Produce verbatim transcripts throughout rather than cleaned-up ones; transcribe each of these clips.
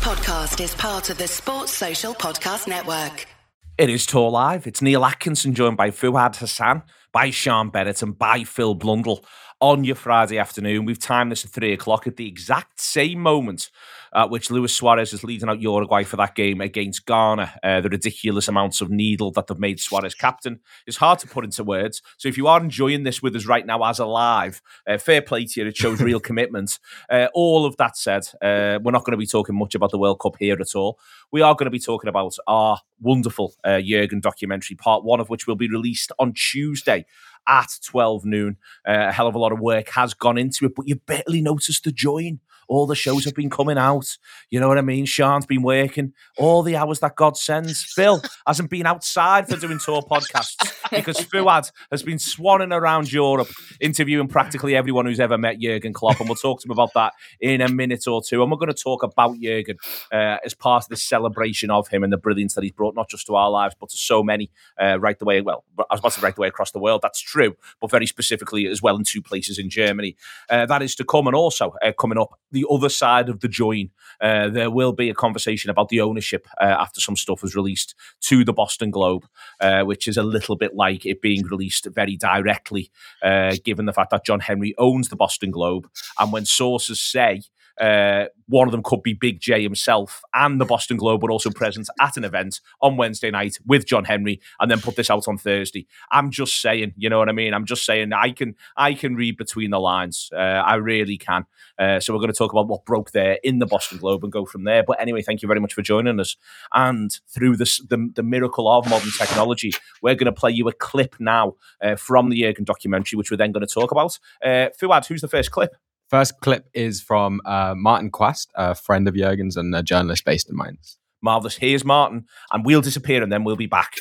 podcast is part of the Sports Social Podcast Network. It is Tour Live. It's Neil Atkinson joined by Fuad Hassan, by Sean Bennett and by Phil Blundell on your Friday afternoon. We've timed this at three o'clock at the exact same moment at which Luis Suarez is leading out Uruguay for that game against Ghana. Uh, the ridiculous amounts of needle that they've made Suarez captain is hard to put into words. So if you are enjoying this with us right now as a live, uh, fair play to you. It shows real commitment. Uh, all of that said, uh, we're not going to be talking much about the World Cup here at all. We are going to be talking about our wonderful uh, Jurgen documentary, part one of which will be released on Tuesday at twelve noon. Uh, a hell of a lot of work has gone into it, but you barely noticed the join. All the shows have been coming out. You know what I mean? Sean's been working all the hours that God sends. Phil hasn't been outside for doing tour podcasts because Fuad has been swanning around Europe, interviewing practically everyone who's ever met Jurgen Klopp. And we'll talk to him about that in a minute or two. And we're going to talk about Jurgen uh, as part of this celebration of him and the brilliance that he's brought, not just to our lives, but to so many uh, right the way, well, I was about to say right the way across the world. That's true, but very specifically as well in two places in Germany. Uh, that is to come. And also uh, coming up, the other side of the join, uh, there will be a conversation about the ownership uh, after some stuff was released to the Boston Globe, uh, which is a little bit like it being released very directly, uh, given the fact that John Henry owns the Boston Globe. And when sources say Uh, one of them could be Big J himself and the Boston Globe were also present at an event on Wednesday night with John Henry and then put this out on Thursday. I'm just saying, you know what I mean? I'm just saying I can I can read between the lines. Uh, I really can. Uh, so we're going to talk about what broke there in the Boston Globe and go from there. But anyway, thank you very much for joining us. And through this, the, the miracle of modern technology, we're going to play you a clip now uh, from the Jurgen documentary, which we're then going to talk about. Uh, Fuad, who's the first clip? First clip is from uh, Martin Quast, a friend of Jurgen's and a journalist based in Mainz. Marvellous. Here's Martin, and we'll disappear and then we'll be back.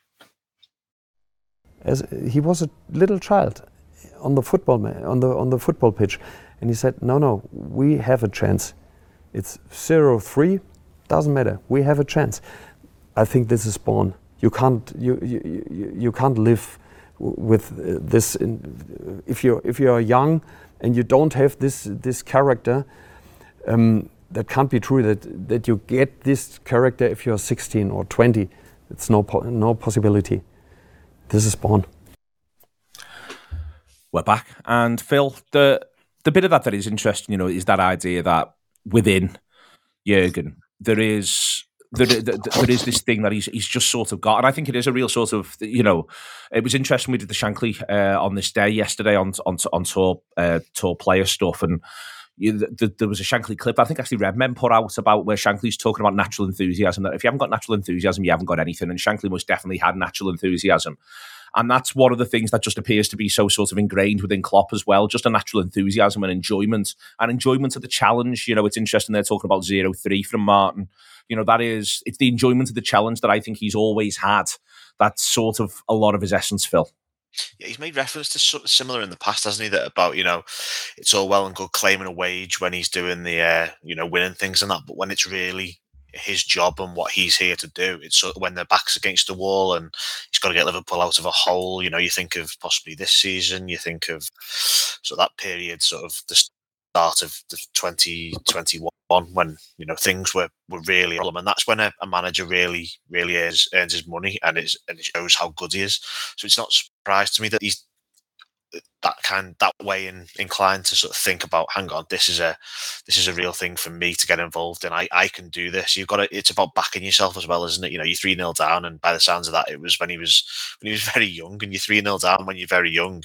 As he was a little child on the football on the on the football pitch, and he said, "No, no, we have a chance. It's zero three, doesn't matter. We have a chance." I think this is born. You can't you you you, you can't live with this in, if you if you are young. And you don't have this this character, um, that can't be true. That that you get this character if you're sixteen or twenty. It's no po- no possibility. This is born. We're back, and Phil, the the bit of that that is interesting, you know, is that idea that within Jurgen there is. There, there, there is this thing that he's he's just sort of got, and I think it is a real sort of, you know, it was interesting. We did the Shankly uh, on this day yesterday on on on tour uh, tour player stuff, and you, the, there was a Shankly clip I think actually Redmen put out about where Shankly's talking about natural enthusiasm. That if you haven't got natural enthusiasm, you haven't got anything, and Shankly most definitely had natural enthusiasm. And that's one of the things that just appears to be so sort of ingrained within Klopp as well, just a natural enthusiasm and enjoyment, and enjoyment of the challenge. You know, it's interesting they're talking about zero three from Martin. You know, that is, it's the enjoyment of the challenge that I think he's always had. That's sort of a lot of his essence, Phil. Yeah, he's made reference to something similar in the past, hasn't he? That about, you know, it's all well and good claiming a wage when he's doing the, uh, you know, winning things and that, but when it's really his job and what he's here to do, it's sort of when their back's against the wall and he's got to get Liverpool out of a hole. You know, you think of possibly this season, you think of so that period, sort of the start of the twenty twenty-one when, you know, things were, were really problem, and that's when a, a manager really really earns, earns his money, and, it's, and it shows how good he is. So it's not a surprise to me that he's that kind that way in, inclined to sort of think about, hang on, this is a this is a real thing for me to get involved in. I, I can do this. You've got to, it's about backing yourself as well, isn't it? You know, you're three nil down, and by the sounds of that, it was when he was when he was very young, and you're three nil down when you're very young.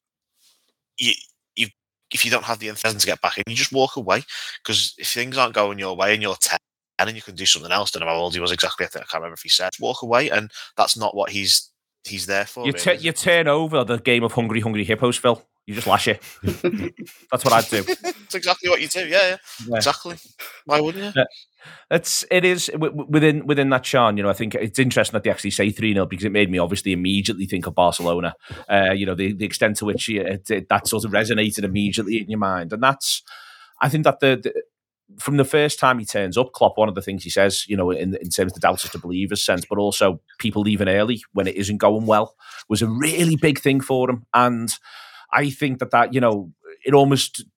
You you if you don't have the enthusiasm to get back in, you just walk away, because if things aren't going your way and you're ten and you can do something else, I don't know how old he was exactly. I, think, I can't remember if he said walk away, and that's not what he's he's there for. You, really, t- you turn over the game of Hungry Hungry Hippos, Phil. You just lash it. That's what I'd do. That's exactly what you do. Yeah, yeah, yeah. Exactly. Why wouldn't you? Yeah. It's it is within within that, Sean. You know, I think it's interesting that they actually say three nil, because it made me obviously immediately think of Barcelona. Uh, you know, the, the extent to which it, it, that sort of resonated immediately in your mind, and that's. I think that the, the from the first time he turns up, Klopp, one of the things he says, you know, in, in terms of the doubters to believers sense, but also people leaving early when it isn't going well, was a really big thing for him. And I think that that, you know, it almost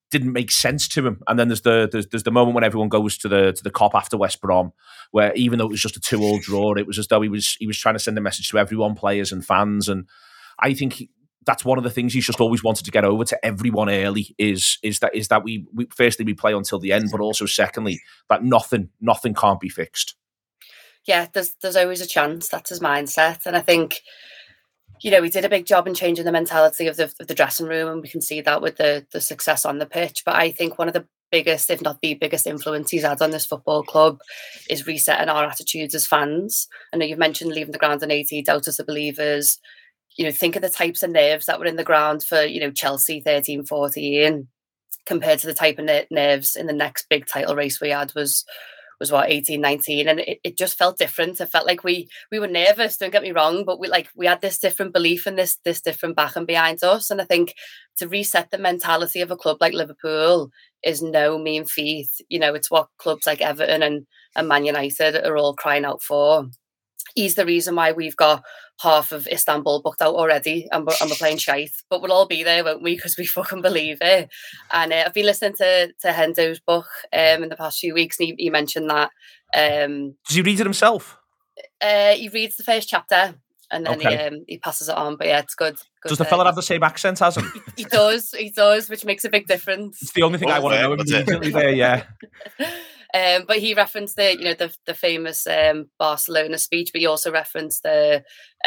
didn't make sense to him. And then there's the there's, there's the moment when everyone goes to the to the cop after West Brom, where even though it was just a two-all draw, it was as though he was he was trying to send a message to everyone, players and fans. And I think he, that's one of the things he's just always wanted to get over to everyone early is is that is that we, we firstly we play until the end, but also secondly that nothing nothing can't be fixed. Yeah, there's there's always a chance. That's his mindset, and I think, you know, he did a big job in changing the mentality of the of the dressing room, and we can see that with the the success on the pitch. But I think one of the biggest, if not the biggest, influence he's had on this football club is resetting our attitudes as fans. I know you've mentioned leaving the ground in eighty, doubters are believers. You know, think of the types of nerves that were in the ground for, you know, Chelsea thirteen fourteen compared to the type of nerves in the next big title race we had was, was what, eighteen nineteen. And it, it just felt different. It felt like we we were nervous, don't get me wrong, but we like we had this different belief and this this different backing behind us. And I think to reset the mentality of a club like Liverpool is no mean feat. You know, it's what clubs like Everton and, and Man United are all crying out for. He's the reason why we've got half of Istanbul booked out already, and we're, and we're playing shite. But we'll all be there, won't we? Because we fucking believe it. And uh, I've been listening to to Hendo's book um, in the past few weeks, and he, he mentioned that. Um, Does he read it himself? Uh, he reads the first chapter, and then okay. he um, he passes it on. But yeah, it's good. good does the uh, fella have the same accent as him? he, he does, he does, which makes a big difference. It's the only thing oh, I want to know immediately there, yeah. Um, but he referenced the, you know, the the famous um, Barcelona speech, but he also referenced the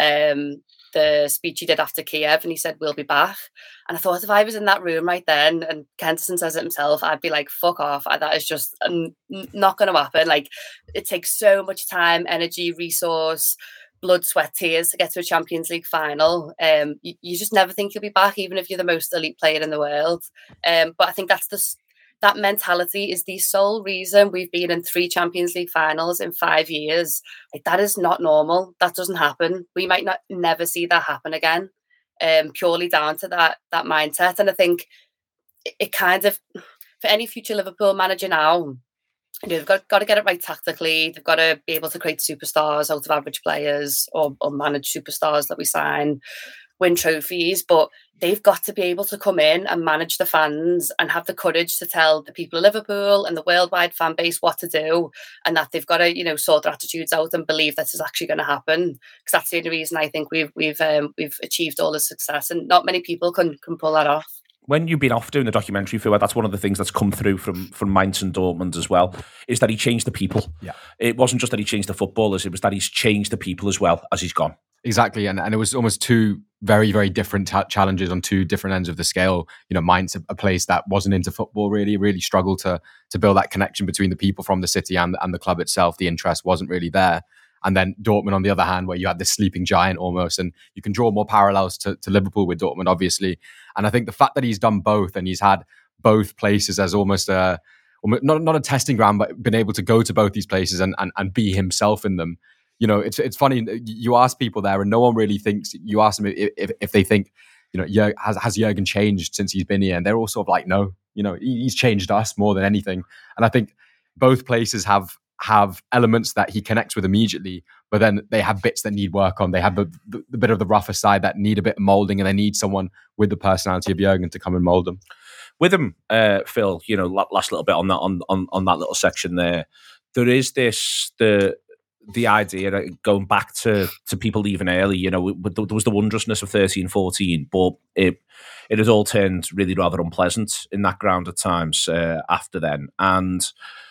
um, the speech he did after Kiev, and he said, "We'll be back." And I thought, if I was in that room right then, and Kenterson says it himself, I'd be like, "Fuck off! That is just um, not going to happen." Like, it takes so much time, energy, resource, blood, sweat, tears to get to a Champions League final. Um, you, you just never think you'll be back, even if you're the most elite player in the world. Um, but I think that's the That mentality is the sole reason we've been in three Champions League finals in five years. Like, that is not normal. That doesn't happen. We might not never see that happen again, um, purely down to that that mindset. And I think it, it kind of, for any future Liverpool manager now, you know, they've got, got to get it right tactically. They've got to be able to create superstars out of average players, or, or manage superstars that we sign, win trophies, but they've got to be able to come in and manage the fans and have the courage to tell the people of Liverpool and the worldwide fan base what to do, and that they've got to, you know, sort their attitudes out and believe this is actually going to happen. Because that's the only reason I think we've we've um, we've achieved all the success, and not many people can can pull that off. When you've been off doing the documentary, Fuad, that's one of the things that's come through from from Mainz and Dortmund as well, is that he changed the people. Yeah. It wasn't just that he changed the footballers, it was that he's changed the people as well as he's gone. Exactly, and and it was almost two very, very different ta- challenges on two different ends of the scale. You know, Mainz, a, a place that wasn't into football really, really struggled to to build that connection between the people from the city and, and the club itself. The interest wasn't really there. And then Dortmund, on the other hand, where you had this sleeping giant almost, and you can draw more parallels to, to Liverpool with Dortmund, obviously. And I think the fact that he's done both, and he's had both places as almost a, not, not a testing ground, but been able to go to both these places and, and, and be himself in them. You know, it's it's funny, you ask people there and no one really thinks, you ask them if, if, if they think, you know, Jurgen, has, has Jurgen changed since he's been here? And they're all sort of like, no, you know, he's changed us more than anything. And I think both places have have elements that he connects with immediately, but then they have bits that need work on. They have the, the, the bit of the rougher side that need a bit of molding, and they need someone with the personality of Jurgen to come and mold them. With him, uh, Phil, you know, last little bit on that on, on, on that little section there, there is this, the the idea of going back to, to people leaving early, you know, there was the wondrousness of thirteen fourteen, but it it has all turned really rather unpleasant in that ground at times uh, after then. And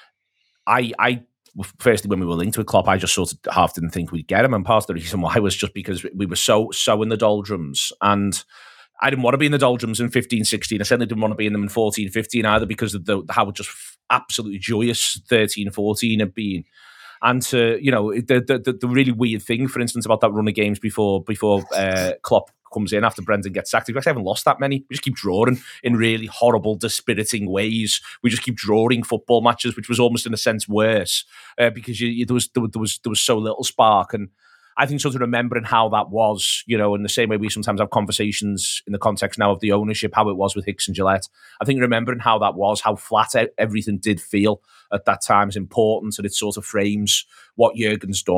I, I, firstly, when we were linked with Klopp, I just sort of half didn't think we'd get him. And part of the reason why was just because we were so, so in the doldrums. And I didn't want to be in the doldrums in fifteen sixteen. I certainly didn't want to be in them in fourteen fifteen either, because of the, how just absolutely joyous thirteen fourteen had been. And to, you know, the, the the really weird thing, for instance, about that run of games before before uh, Klopp comes in after Brendan gets sacked, we actually haven't lost that many. We just keep drawing in really horrible, dispiriting ways. We just keep drawing football matches, which was almost in a sense worse uh, because you, you, there was there was there was so little spark. And I think sort of remembering how that was, you know, in the same way we sometimes have conversations in the context now of the ownership, how it was with Hicks and Gillette. I think remembering how that was, how flat everything did feel at that time is important, and it sort of frames what Jurgen's done.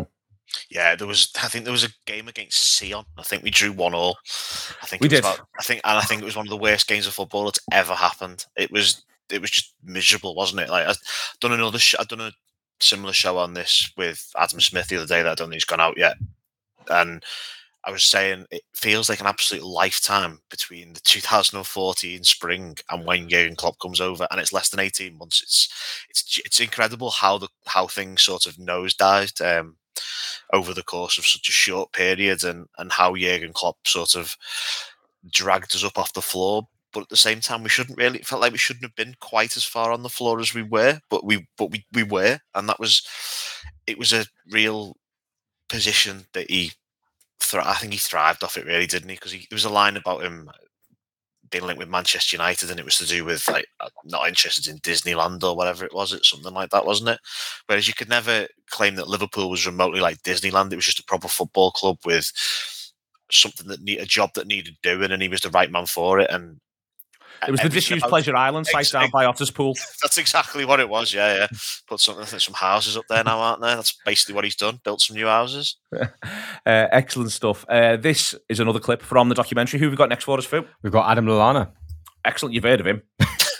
Yeah, there was. I think there was a game against Sion. I think we drew one all. I think we it was did. About, I think, and I think it was one of the worst games of football that's ever happened. It was. It was just miserable, wasn't it? Like I've done another. Sh- I've done a similar show on this with Adam Smith the other day that I don't think he's gone out yet, and I was saying it feels like an absolute lifetime between the two thousand fourteen spring and when Jurgen Klopp comes over, and it's less than eighteen months. It's it's it's incredible how the how things sort of nosedived um, over the course of such a short period, and and how Jurgen Klopp sort of dragged us up off the floor. But at the same time, we shouldn't really. It felt like we shouldn't have been quite as far on the floor as we were, but we but we we were, and that was it was a real position that he. I think he thrived off it, really, didn't he? Because there was a line about him being linked with Manchester United, and it was to do with like not interested in Disneyland or whatever it was. It's something like that, wasn't it? Whereas you could never claim that Liverpool was remotely like Disneyland. It was just a proper football club with something that need a job that needed doing, and he was the right man for it. And it was the disused Pleasure Island site exactly. down by Otterspool. That's exactly what it was. Yeah, yeah. Put something, some houses up there now, aren't there? That's basically what he's done. Built some new houses. uh, excellent stuff. Uh, this is another clip from the documentary. Who have we got next for us, Phil? We've got Adam Lallana. Excellent. You've heard of him.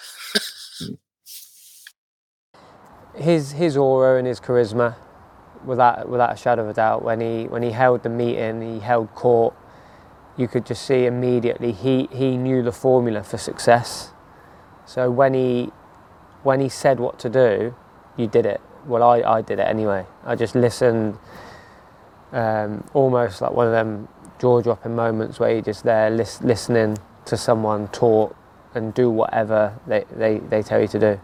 his his aura and his charisma, without without a shadow of a doubt, when he when he held the meeting, he held court. You could just see immediately he, he knew the formula for success. So when he when he said what to do, you did it. Well, I, I did it anyway. I just listened, um, almost like one of them jaw-dropping moments where you're just there lis- listening to someone talk and do whatever they, they, they tell you to do.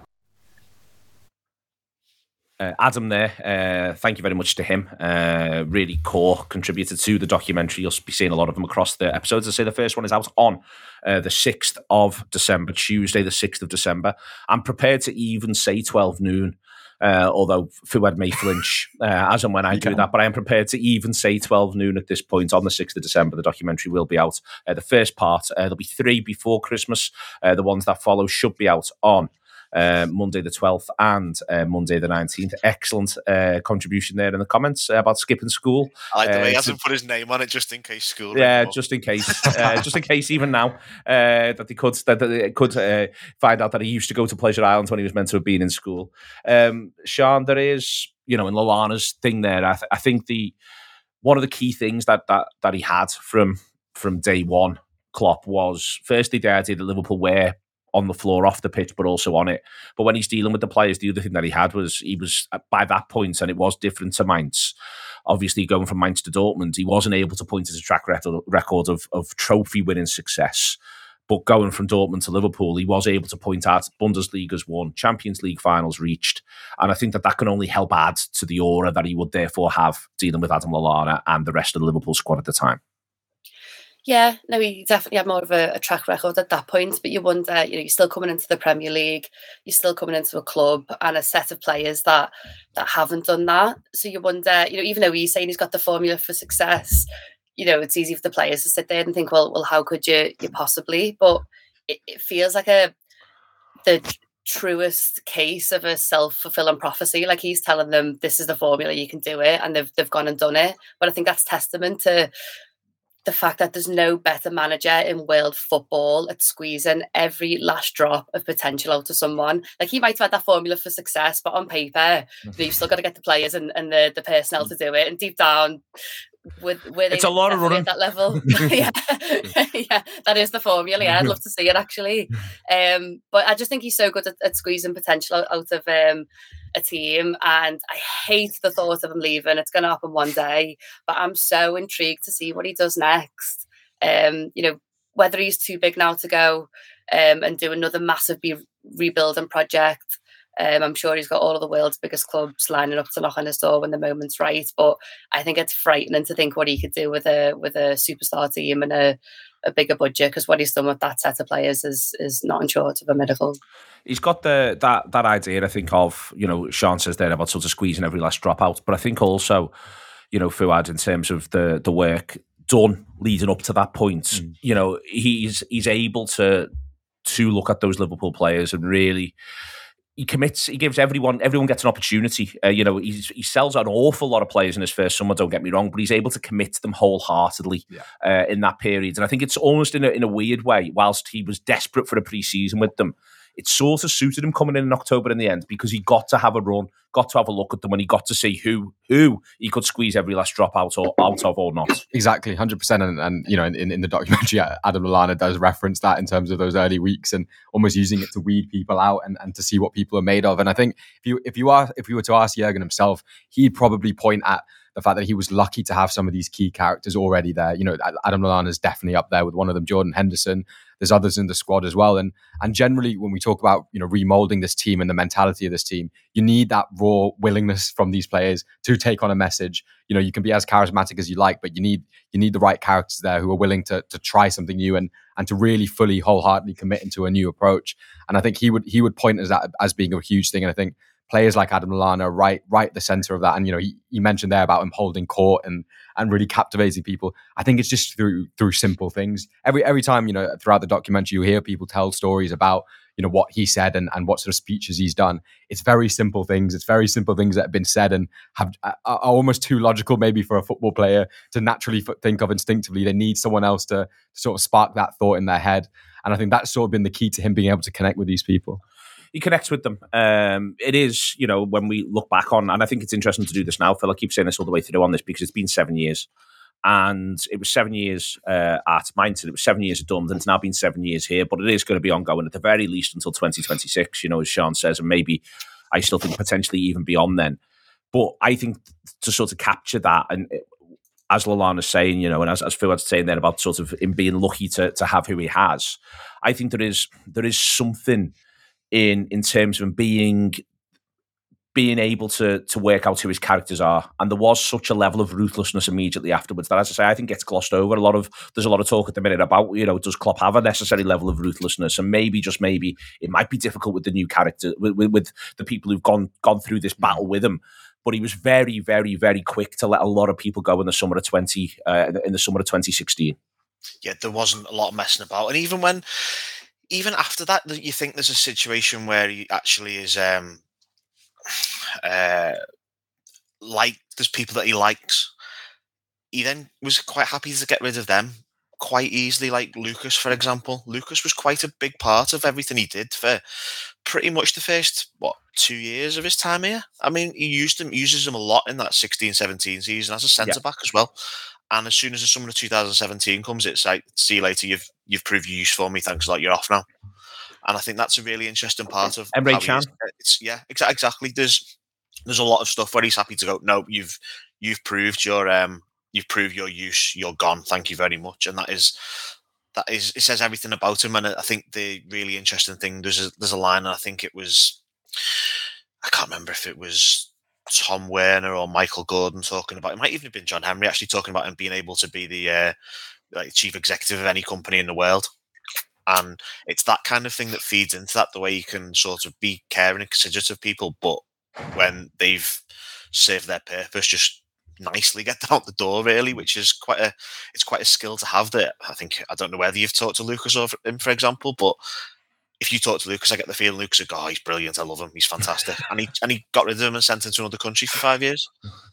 Uh, Adam there, uh, thank you very much to him. Uh, really core contributor to the documentary. You'll be seeing a lot of them across the episodes. I say the first one is out on uh, the sixth of December, Tuesday the sixth of December. I'm prepared to even say twelve noon, uh, although Fuad may flinch uh, as and when I you do can. that, but I am prepared to even say twelve noon at this point on the sixth of December. The documentary will be out. Uh, the first part, uh, there'll be three before Christmas. Uh, the ones that follow should be out on Uh, Monday the twelfth and uh, Monday the nineteenth. Excellent uh, contribution there in the comments uh, about skipping school. I like the way uh, he hasn't to, put his name on it just in case school. Yeah, anymore. just in case. uh, just in case even now uh, that they could that they could uh, find out that he used to go to Pleasure Island when he was meant to have been in school. Um, Sean, there is, you know, in Lallana's thing there, I, th- I think the one of the key things that that that he had from from day one, Klopp, was firstly the idea that Liverpool were on the floor, off the pitch, but also on it. But when he's dealing with the players, the other thing that he had was he was, by that point, and it was different to Mainz, obviously going from Mainz to Dortmund, he wasn't able to point to a track record of, of trophy-winning success. But going from Dortmund to Liverpool, he was able to point out Bundesliga's won, Champions League finals reached. And I think that that can only help add to the aura that he would therefore have dealing with Adam Lallana and the rest of the Liverpool squad at the time. Yeah, no, he definitely had more of a, a track record at that point, but you wonder, you know, you're still coming into the Premier League, you're still coming into a club and a set of players that that haven't done that. So you wonder, you know, even though he's saying he's got the formula for success, you know, it's easy for the players to sit there and think, well, well, how could you, you possibly? But it, it feels like a the truest case of a self-fulfilling prophecy. Like he's telling them, this is the formula, you can do it, and they've they've gone and done it. But I think that's testament to the fact that there's no better manager in world football at squeezing every last drop of potential out of someone. Like he might have had that formula for success, but on paper, you know, you've still got to get the players and, and the, the personnel to do it. And deep down, with with it's a lot of running at that level. yeah. yeah, that is the formula. Yeah, I'd love to see it actually. Um, but I just think he's so good at, at squeezing potential out, out of um, a team, and I hate the thought of him leaving. It's going to happen one day, but I'm so intrigued to see what he does next. Um, you know, whether he's too big now to go um, and do another massive be- rebuilding project. Um, I'm sure he's got all of the world's biggest clubs lining up to knock on his door when the moment's right. But I think it's frightening to think what he could do with a with a superstar team and a, a bigger budget, because what he's done with that set of players is is nothing short of a miracle. He's got the that that idea, I think, of, you know, Sean says there about sort of squeezing every last drop out. But I think also, you know, Fuad, in terms of the the work done leading up to that point, mm. you know, he's he's able to to look at those Liverpool players and really, he commits, he gives everyone, everyone gets an opportunity. Uh, you know, he's, he sells an awful lot of players in his first summer, don't get me wrong, but he's able to commit to them wholeheartedly yeah. uh, in that period. And I think it's almost in a, in a weird way, whilst he was desperate for a pre-season with them, it sort of suited him coming in in October in the end, because he got to have a run, got to have a look at them, and he got to see who who he could squeeze every last drop out or out of or not. Exactly, one hundred percent. And, and you know, in, in the documentary, Adam Lallana does reference that in terms of those early weeks and almost using it to weed people out and, and to see what people are made of. And I think if you if you are if you were to ask Jurgen himself, he'd probably point at the fact that he was lucky to have some of these key characters already there. You know, Adam Lallana is definitely up there with one of them, Jordan Henderson. There's others in the squad as well. And and generally, when we talk about, you know, remolding this team and the mentality of this team, you need that raw willingness from these players to take on a message. You know, you can be as charismatic as you like, but you need you need the right characters there who are willing to to try something new and and to really fully wholeheartedly commit into a new approach. And I think he would he would point as that as being a huge thing. And I think players like Adam Lallana, right, right at the center of that. And, you know, he, he mentioned there about him holding court and and really captivating people. I think it's just through through simple things. Every every time, you know, throughout the documentary, you hear people tell stories about, you know, what he said and, and what sort of speeches he's done. It's very simple things. It's very simple things that have been said and have are, are almost too logical maybe for a football player to naturally think of instinctively. They need someone else to, to sort of spark that thought in their head. And I think that's sort of been the key to him being able to connect with these people. He connects with them. Um, it is, you know, when we look back on, and I think it's interesting to do this now, Phil, I keep saying this all the way through on this because it's been seven years. And it was seven years uh, at Mainz, it was seven years at Dortmund, and it's now been seven years here, but it is going to be ongoing at the very least until twenty twenty-six, you know, as Sean says, and maybe I still think potentially even beyond then. But I think to sort of capture that, and as Lallana's saying, you know, and as, as Phil was saying then about sort of him being lucky to to have who he has, I think there is there is something in in terms of him being being able to to work out who his characters are. And there was such a level of ruthlessness immediately afterwards that, as I say, I think gets glossed over. A lot of there's a lot of talk at the minute about, you know, does Klopp have a necessary level of ruthlessness? And maybe, just maybe, it might be difficult with the new character, with, with, with the people who've gone gone through this battle with him. But he was very, very, very quick to let a lot of people go in the summer of twenty uh, in the summer of twenty sixteen. Yeah, there wasn't a lot of messing about, and even when. Even after that, you think there's a situation where he actually is um, uh, like there's people that he likes. He then was quite happy to get rid of them quite easily, like Lucas, for example. Lucas was quite a big part of everything he did for pretty much the first, what, two years of his time here. I mean, he used him, uses him a lot in that sixteen seventeen season as a centre-back yeah. as well. And as soon as the summer of two thousand seventeen comes, it's like, see you later, you've you've proved your use for me, thanks a lot, you're off now. And I think that's a really interesting part of Emre Can. It's, yeah, exa- exactly. There's there's a lot of stuff where he's happy to go, no, you've you've proved your um you've proved your use, you're gone, thank you very much. And that is that is it says everything about him. And I think the really interesting thing, there's a there's a line, and I think it was I can't remember if it was Tom Werner or Michael Gordon talking about it. It might even have been John Henry actually talking about him being able to be the uh, like chief executive of any company in the world. And it's that kind of thing that feeds into that, the way you can sort of be caring and considerate of people, but when they've served their purpose, just nicely get them out the door, really, which is quite a it's quite a skill to have. That I think, I don't know whether you've talked to Lucas or him, for example, but if you talk to Lucas, I get the feeling Lucas would go, oh, he's brilliant, I love him, he's fantastic. and he and he got rid of him and sent him to another country for five years.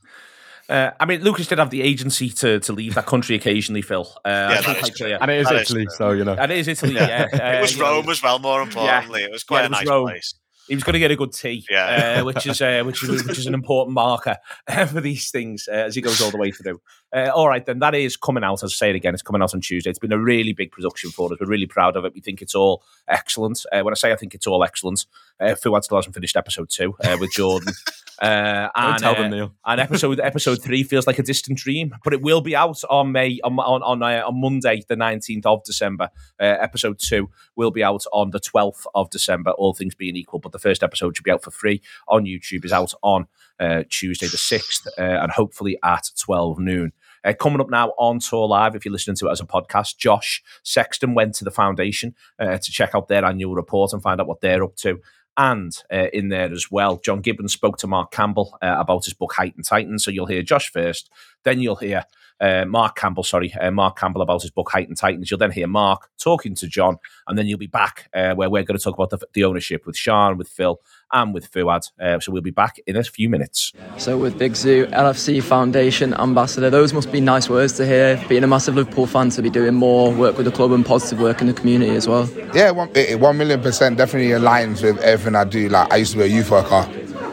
Uh, I mean, Lucas did have the agency to to leave that country occasionally, Phil. Uh, yeah, I think that is clear. And it is that Italy, is so, you know. And it is Italy, yeah. Uh, it was Rome know. as well, more importantly. Yeah. It was quite yeah, a it was nice Rome. place. He was going to get a good tea, yeah. uh, which is uh, which is which is an important marker uh, for these things uh, as he goes all the way through. Uh, all right, then that is coming out. As I say it again, it's coming out on Tuesday. It's been a really big production for us. We're really proud of it. We think it's all excellent. Uh, when I say I think it's all excellent, uh, Fuad still hasn't finished episode two uh, with Jordan. Uh, Don't and, tell them, uh, Neil. and episode episode three feels like a distant dream, but it will be out on May on on on, uh, on Monday, the nineteenth of December. Uh, episode two will be out on the twelfth of December. All things being equal, but the first episode should be out for free on YouTube. Is out on uh, Tuesday the sixth, uh, and hopefully at twelve noon. Uh, coming up now on Tour Live, if you're listening to it as a podcast, Josh Sexton went to the foundation uh, to check out their annual report and find out what they're up to. And uh, in there as well, John Gibbons spoke to Mark Campbell uh, about his book Height and Titan. So you'll hear Josh first, Then you'll hear uh, Mark Campbell, sorry, uh, Mark Campbell about his book Heightened Titans. You'll then hear Mark talking to John, and then you'll be back uh, where we're going to talk about the, the ownership with Sean, with Phil, and with Fuad. Uh, so we'll be back in a few minutes. So with Big Zoo, L F C Foundation Ambassador, those must be nice words to hear. Being a massive Liverpool fan, to be doing more work with the club and positive work in the community as well. Yeah, one, it, one million percent definitely aligns with everything I do. Like, I used to be a youth worker,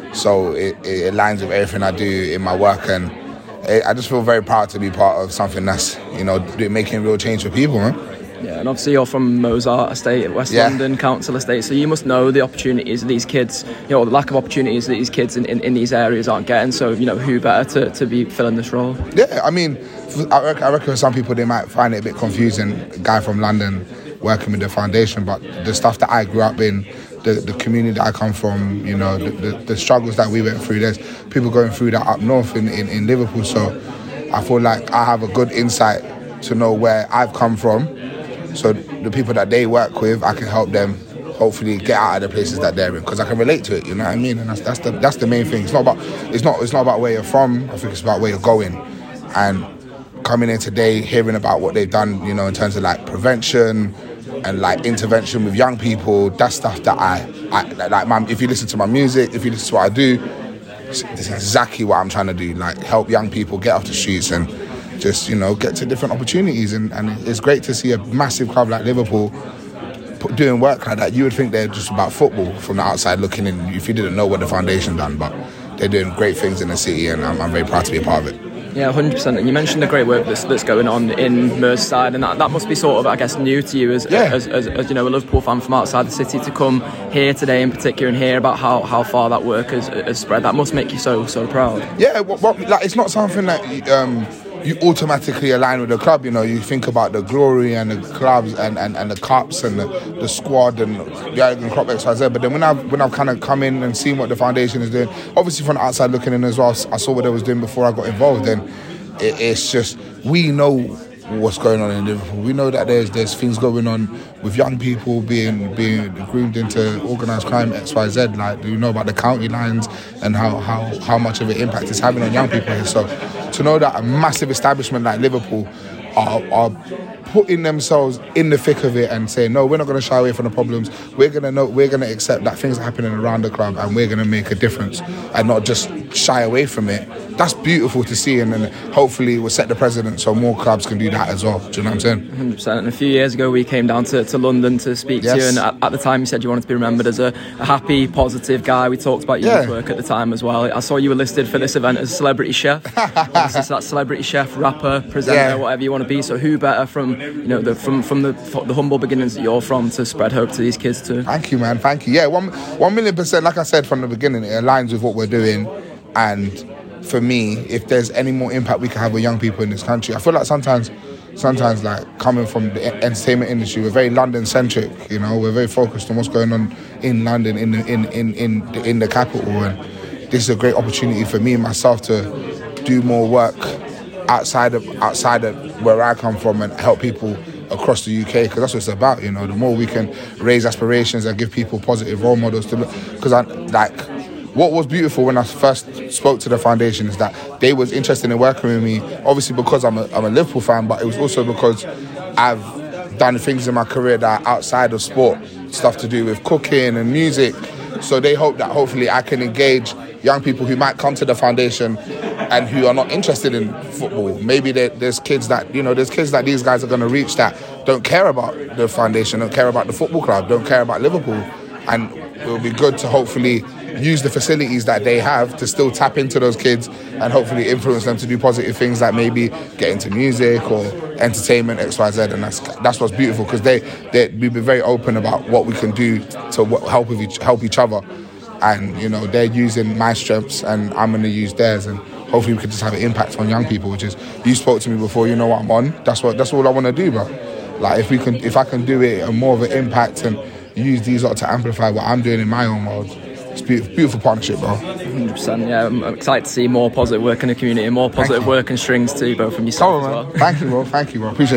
so it, it aligns with everything I do in my work, and it, I just feel very proud to be part of something that's, you know, making real change for people, man. Yeah, and obviously you're from Mozart Estate, West yeah. London Council Estate, so you must know the opportunities these kids, you know, the lack of opportunities that these kids in, in, in these areas aren't getting. So, you know, who better to, to be filling this role? Yeah, I mean, I reckon, I reckon for some people they might find it a bit confusing, a guy from London working with the foundation, but the stuff that I grew up in, the, the community that I come from, you know, the, the, the struggles that we went through, there's people going through that up north in, in, in Liverpool, so I feel like I have a good insight to know where I've come from. So the people that they work with, I can help them hopefully get out of the places that they're in, because I can relate to it. You know what I mean? And that's that's the that's the main thing. It's not about it's not it's not about where you're from. I think it's about where you're going. And coming in today, hearing about what they've done, you know, in terms of like prevention and like intervention with young people, that's stuff that I, I like. My, if you listen to my music, if you listen to what I do, this is exactly what I'm trying to do. Like, help young people get off the streets and just, you know, get to different opportunities. And, and it's great to see a massive club like Liverpool doing work like that. You would think they're just about football from the outside looking in, if you didn't know what the foundation done, but they're doing great things in the city, and I'm, I'm very proud to be a part of it. Yeah, one hundred percent. And you mentioned the great work that's, that's going on in Merseyside, and that, that must be sort of, I guess, new to you as, yeah. as, as, as you know, a Liverpool fan from outside the city, to come here today in particular and hear about how, how far that work has, has spread. That must make you so so proud. Yeah, what, what, like, it's not something that um, you automatically align with the club. You know, you think about the glory and the clubs and, and, and the cups and the, the squad and the Jurgen Klopp X Y Z. But then when I've when I've kind of come in and seen what the foundation is doing, obviously from the outside looking in as well, I saw what they was doing before I got involved. And it, it's just, we know what's going on in Liverpool. We know that there's there's things going on with young people being being groomed into organised crime X Y Z. Like, you know about the county lines and how how how much of an impact it's having on young people here. So to know that a massive establishment like Liverpool are, are putting themselves in the thick of it and saying, no, we're not going to shy away from the problems. We're going to know, we're going to accept that things are happening around the club, and we're going to make a difference and not just shy away from it. That's beautiful to see, and then hopefully we'll set the precedent so more clubs can do that as well. Do you know what I'm saying? one hundred percent. And a few years ago we came down to, to London to speak yes. to you, and at, at the time you said you wanted to be remembered as a, a happy, positive guy. We talked about your yeah. work at the time as well. I saw you were listed for this event as celebrity chef. Obviously, so that celebrity chef, rapper, presenter, yeah. whatever you want to be. So who better from you know the from from the the humble beginnings that you're from to spread hope to these kids too? Thank you, man. Thank you. Yeah, one one million percent. Like I said from the beginning, it aligns with what we're doing. And for me, if there's any more impact we can have with young people in this country, I feel like sometimes, sometimes like coming from the entertainment industry, we're very London centric. You know, we're very focused on what's going on in London, in the, in in in the, in the capital. And this is a great opportunity for me and myself to do more work outside of outside of where I come from and help people across the U K, because that's what it's about. You know, the more we can raise aspirations and give people positive role models to look, because I like. What was beautiful when I first spoke to the foundation is that they was interested in working with me, obviously because I'm a, I'm a Liverpool fan, but it was also because I've done things in my career that are outside of sport, stuff to do with cooking and music. So they hope that hopefully I can engage young people who might come to the foundation and who are not interested in football. Maybe there's kids that, you know, there's kids that these guys are going to reach that don't care about the foundation, don't care about the football club, don't care about Liverpool. And it will be good to hopefully use the facilities that they have to still tap into those kids and hopefully influence them to do positive things, like maybe get into music or entertainment, X Y Z. And that's that's what's beautiful, because they, they we've been very open about what we can do to help with each, help each other. And, you know, they're using my strengths and I'm going to use theirs, and hopefully we can just have an impact on young people, which is, you spoke to me before, you know what I'm on. That's what that's all I want to do, bro. Like, if we can, if I can do it and more of an impact and use these lot to amplify what I'm doing in my own world, it's beautiful, beautiful partnership, bro. one hundred percent, yeah. I'm excited to see more positive work in the community and more positive work and strings too, both from yourself as well. Thank you, bro. Thank you, bro. Appreciate it.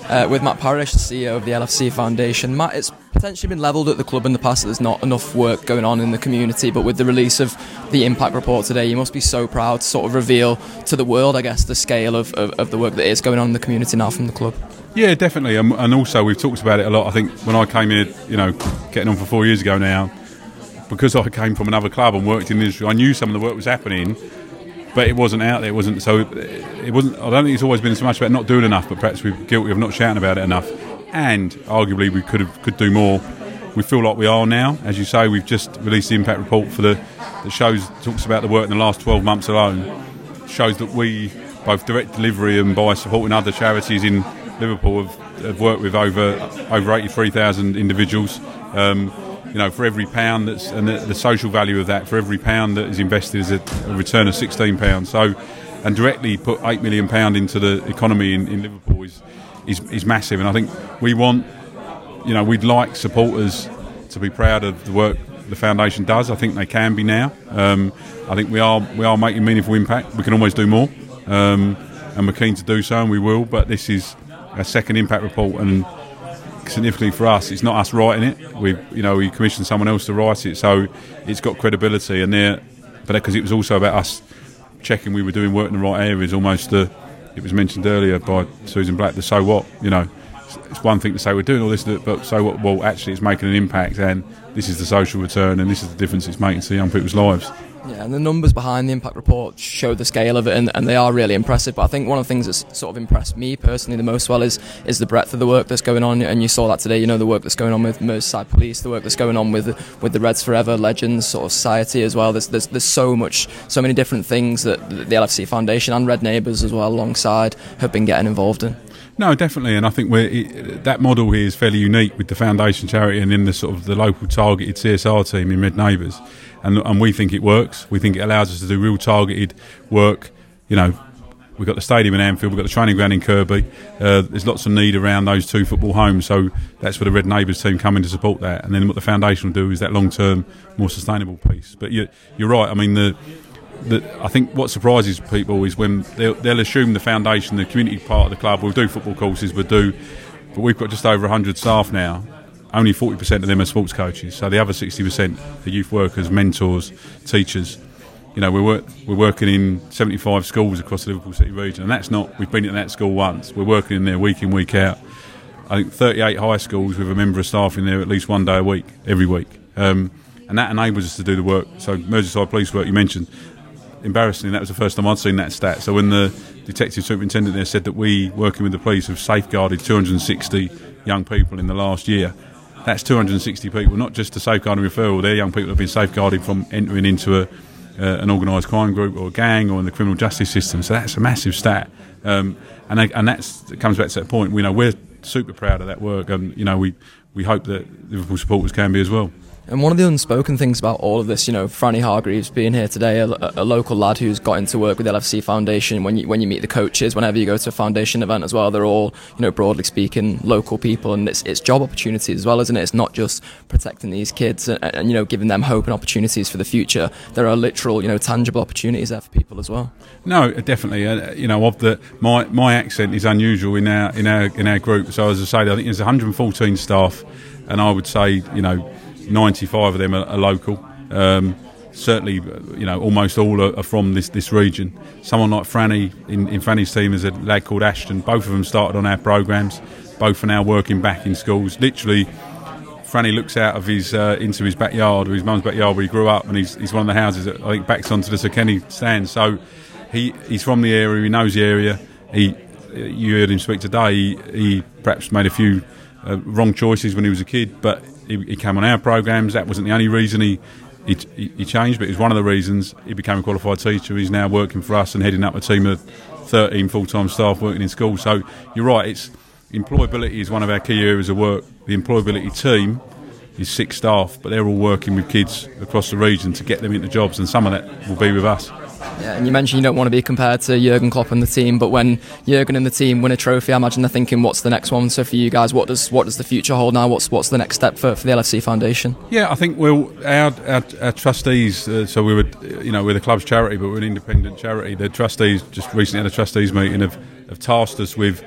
uh, with Matt Parrish, the C E O of the L F C Foundation. Matt, it's potentially been levelled at the club in the past that there's not enough work going on in the community, but with the release of the Impact Report today, you must be so proud to sort of reveal to the world, I guess, the scale of, of, of the work that is going on in the community now from the club. Yeah, definitely, and, and also we've talked about it a lot. I think when I came here, you know, getting on for four years ago now, because I came from another club and worked in the industry, I knew some of the work was happening, but it wasn't out there. It wasn't so. It wasn't. I don't think it's always been so much about not doing enough, but perhaps we're guilty of not shouting about it enough. And arguably, we could have could do more. We feel like we are now. As you say, we've just released the Impact Report for the that shows talks about the work in the last twelve months alone. Shows that we, both direct delivery and by supporting other charities in Liverpool, have, have worked with over over eighty-three thousand individuals. Um, You know, for every pound that's and the, the social value of that, for every pound that is invested is a, a return of sixteen pounds. So, and directly put eight million pound into the economy in, in Liverpool is, is is massive. And I think we want, you know, we'd like supporters to be proud of the work the foundation does. I think they can be now. Um, I think we are we are making meaningful impact. We can always do more, um, and we're keen to do so, and we will. But this is a second Impact Report, and significantly for us, it's not us writing it. We, you know, we commissioned someone else to write it, so it's got credibility. And there, but because it was also about us checking we were doing work in the right areas. Almost the, it was mentioned earlier by Susan Black. The so what, you know, it's one thing to say we're doing all this, but so what? Well, actually, it's making an impact, and this is the social return, and this is the difference it's making to young people's lives. Yeah, and the numbers behind the Impact Report show the scale of it, and, and they are really impressive. But I think one of the things that's sort of impressed me personally the most well is is the breadth of the work that's going on, and you saw that today. You know, the work that's going on with Merseyside Police, the work that's going on with with the Reds Forever Legends sort of society as well. There's there's, there's so much, so many different things that the L F C Foundation and Red Neighbours as well alongside have been getting involved in. No, definitely, and I think we're, it, that model here is fairly unique with the foundation charity and in the sort of the local targeted C S R team in Red Neighbours, and and we think it works. We think it allows us to do real targeted work. You know, we've got the stadium in Anfield, we've got the training ground in Kirkby. Uh, there's lots of need around those two football homes, so that's where the Red Neighbours team come in to support that. And then what the foundation will do is that long-term, more sustainable piece. But you're, you're right. I mean, the. The, I think what surprises people is when they'll, they'll assume the foundation, the community part of the club will do football courses, will do, but we've got just over one hundred staff now. Only forty percent of them are sports coaches, so the other sixty percent are youth workers, mentors, teachers. You know, we're work, we're working in seventy-five schools across the Liverpool City region, and that's not, we've been in that school once. We're working in there week in, week out. I think thirty-eight high schools with a member of staff in there at least one day a week, every week, um, and that enables us to do the work. So Merseyside Police work you mentioned. Embarrassingly, that was the first time I'd seen that stat. So when the detective superintendent there said that we, working with the police, have safeguarded two hundred sixty young people in the last year, that's two hundred sixty people, not just a safeguarding referral. They're young people that have been safeguarded from entering into a, uh, an organised crime group or a gang or in the criminal justice system. So that's a massive stat, um, and they, and that's it comes back to that point. We know we're super proud of that work, and you know we we hope that Liverpool supporters can be as well. And one of the unspoken things about all of this, you know, Franny Hargreaves being here today, a, a local lad who's got into work with the L F C Foundation. When you when you meet the coaches, whenever you go to a foundation event as well, they're all, you know, broadly speaking, local people, and it's it's job opportunities as well, isn't it? It's not just protecting these kids and, and you know giving them hope and opportunities for the future. There are literal, you know, tangible opportunities there for people as well. No, definitely. Uh, you know, of the my my accent is unusual in our in our in our group. So as I say, I think there's one hundred fourteen staff, and I would say, you know, ninety-five of them are, are local. Um, certainly, you know, almost all are, are from this, this region. Someone like Franny, in, in Franny's team, is a lad called Ashton. Both of them started on our programmes. Both are now working back in schools. Literally, Franny looks out of his uh, into his backyard, or his mum's backyard where he grew up, and he's, he's one of the houses that I think backs onto the Sir Kenny stand. So he he's from the area. He knows the area. He you heard him speak today. He, he perhaps made a few uh, wrong choices when he was a kid, but He, he came on our programmes. That wasn't the only reason he, he he changed, but it was one of the reasons he became a qualified teacher. He's now working for us and heading up a team of thirteen full-time staff working in schools. So you're right, it's employability is one of our key areas of work. The employability team is six staff, but they're all working with kids across the region to get them into jobs, and some of that will be with us. Yeah, and you mentioned you don't want to be compared to Jurgen Klopp and the team, but when Jurgen and the team win a trophy, I imagine they're thinking, what's the next one? So for you guys, what does what does the future hold now? What's what's the next step for, for the L F C Foundation? Yeah, I think we'll, our, our, our trustees, uh, so we were, you know, we're the club's charity, but we're an independent charity. The trustees, just recently had a trustees meeting, have, have tasked us with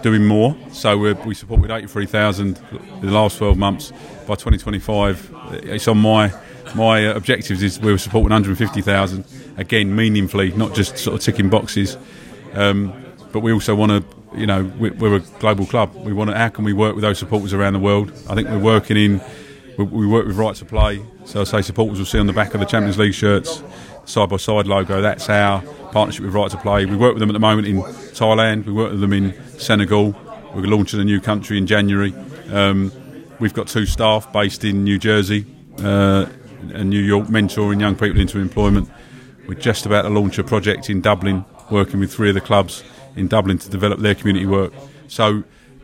doing more. So we're, we supported eighty-three thousand in the last twelve months. By twenty twenty-five, it's on my my objectives is we were supporting one hundred fifty thousand, again meaningfully, not just sort of ticking boxes. Um, but we also want to, you know, we're, we're a global club. We want to, how can we work with those supporters around the world? I think we're working in, we, we work with Right to Play. So I say supporters will see on the back of the Champions League shirts, side by side logo. That's our partnership with Right to Play. We work with them at the moment in Thailand. We work with them in Senegal. We're launching a new country in January. Um, we've got two staff based in New Jersey uh, and New York, mentoring young people into employment. We're just about to launch a project in Dublin, working with three of the clubs in Dublin to develop their community work. So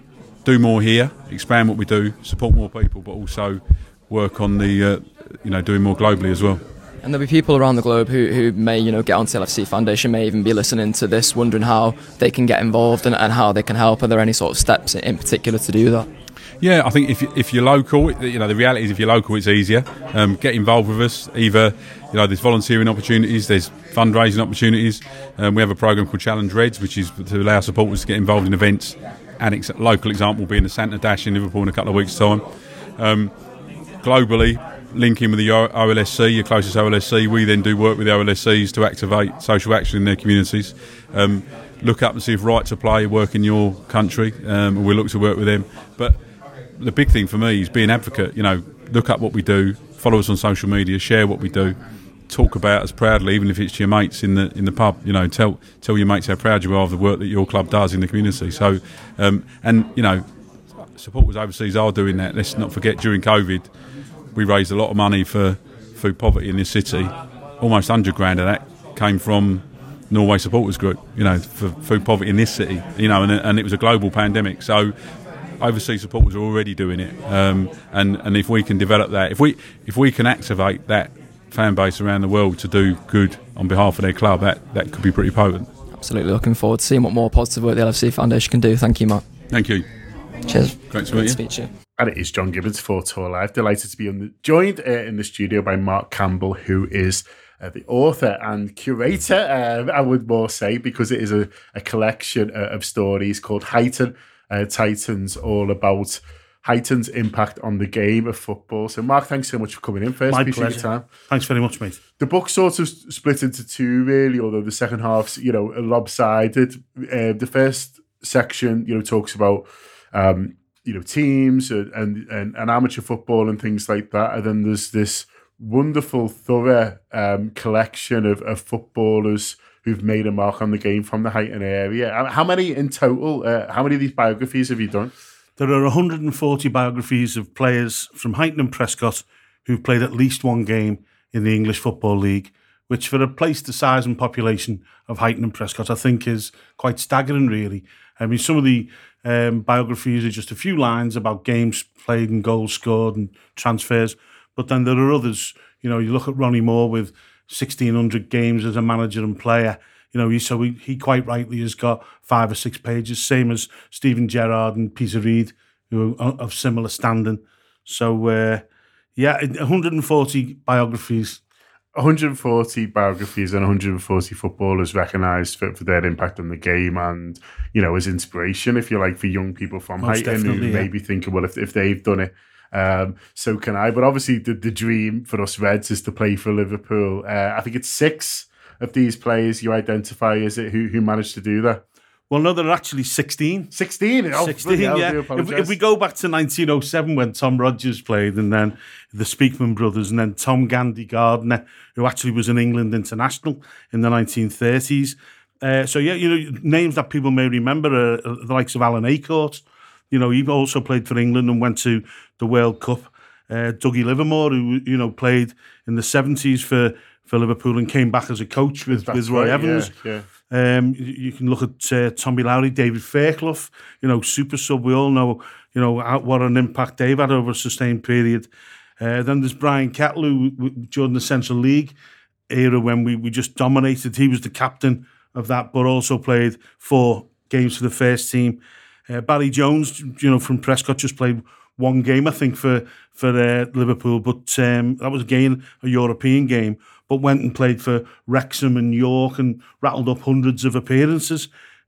do more here, expand what we do, support more people, but also work on the, uh, you know, doing more globally as well. And there'll be people around the globe who, who may, you know, get onto the L F C Foundation, may even be listening to this, wondering how they can get involved and, and how they can help. Are there any sort of steps in particular to do that? Yeah, I think if if you're local, you know, the reality is if you're local, it's easier. Um, get involved with us. Either, you know, there's volunteering opportunities, there's fundraising opportunities. Um, we have a program called Challenge Reds, which is to allow supporters to get involved in events. An ex- local example being the Santa Dash in Liverpool in a couple of weeks' time. Um, globally, linking with the O L S C, your closest O L S C, we then do work with the O L S Cs to activate social action in their communities. Um, look up and see if Right to Play work in your country, um, and we'll look to work with them. But the big thing for me is be an advocate. You know, look up what we do, follow us on social media, share what we do, talk about us proudly, even if it's to your mates in the in the pub. You know, tell tell your mates how proud you are of the work that your club does in the community. So, um, and you know, supporters overseas are doing that. Let's not forget, during COVID, we raised a lot of money for food poverty in this city. Almost one hundred grand of that came from Norway Supporters Group, you know, for food poverty in this city, you know, and, and it was a global pandemic. So overseas supporters are already doing it. Um, and, and if we can develop that, if we if we can activate that fan base around the world to do good on behalf of their club, that, that could be pretty potent. Absolutely. Looking forward to seeing what more positive work the L F C Foundation can do. Thank you, Matt. Thank you. Cheers. Great to meet you. Speak to you. And it is John Gibbons for Tour Live. Delighted to be on the, joined uh, in the studio by Mark Campbell, who is uh, the author and curator, uh, I would more say, because it is a, a collection uh, of stories called Heighton uh, Titans, all about Heighton's impact on the game of football. So, Mark, thanks so much for coming in first. My Appreciate pleasure. your time. Thanks very much, mate. The book sort of split into two, really, although the second half's, you know, lopsided. Uh, the first section, you know, talks about um, you know, teams and, and, and amateur football and things like that. And then there's this wonderful, thorough um, collection of, of footballers who've made a mark on the game from the Heighton area. How many in total? Uh, how many of these biographies have you done? There are one hundred forty biographies of players from Heighton and Prescott who've played at least one game in the English Football League, which for a place the size and population of Heighton and Prescott, I think is quite staggering, really. I mean, some of the um, biographies are just a few lines about games played and goals scored and transfers. But then there are others, you know, you look at Ronnie Moore with sixteen hundred games as a manager and player. You know, he, so he, he quite rightly has got five or six pages, same as Stephen Gerrard and Peter Reid, who are of similar standing. So, uh, yeah, one hundred forty biographies. one hundred forty biographies and one hundred forty footballers recognised for, for their impact on the game and, you know, as inspiration, if you like, for young people from Most Heighton who yeah. may be thinking, well, if, if they've done it, um, so can I. But obviously the, the dream for us Reds is to play for Liverpool. Uh, I think it's six of these players you identify, is it, who, who managed to do that? Well, no, there are actually sixteen. sixteen? Oh, sixteen, yeah. If, if we go back to nineteen oh seven when Tom Rogers played and then the Speakman brothers and then Tom Gandy Gardner, who actually was an England international in the nineteen thirties. Uh, so, yeah, you know, names that people may remember are, are the likes of Alan Aycourt. You know, he also played for England and went to the World Cup. Uh, Dougie Livermore, who, you know, played in the seventies for, for Liverpool and came back as a coach with, with Roy right, Evans. Yeah, yeah. Um, you, you can look at uh, Tommy Lowry, David Fairclough, you know, super sub. We all know, you know, how, what an impact they've had over a sustained period. Uh, then there's Brian Kettle, who during the Central League era when we, we just dominated. He was the captain of that, but also played four games for the first team. Uh, Barry Jones, you know, from Prescott, just played one game, I think, for for uh, Liverpool, but um, that was again a European game. But went and played for Wrexham and York and rattled up hundreds of appearances.